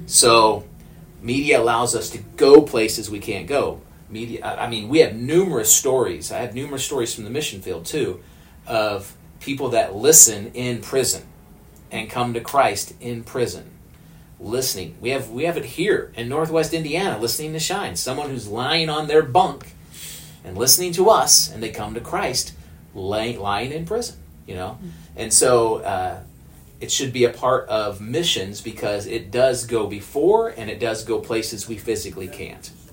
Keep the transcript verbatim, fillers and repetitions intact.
So media allows us to go places we can't go. Media, I mean, we have numerous stories. I have numerous stories from the mission field too, of people that listen in prison and come to Christ in prison, listening. We have we have it here in Northwest Indiana, listening to Shine. Someone who's lying on their bunk and listening to us, and they come to Christ, lying, lying in prison. You know, and so uh, it should be a part of missions because it does go before and it does go places we physically can't.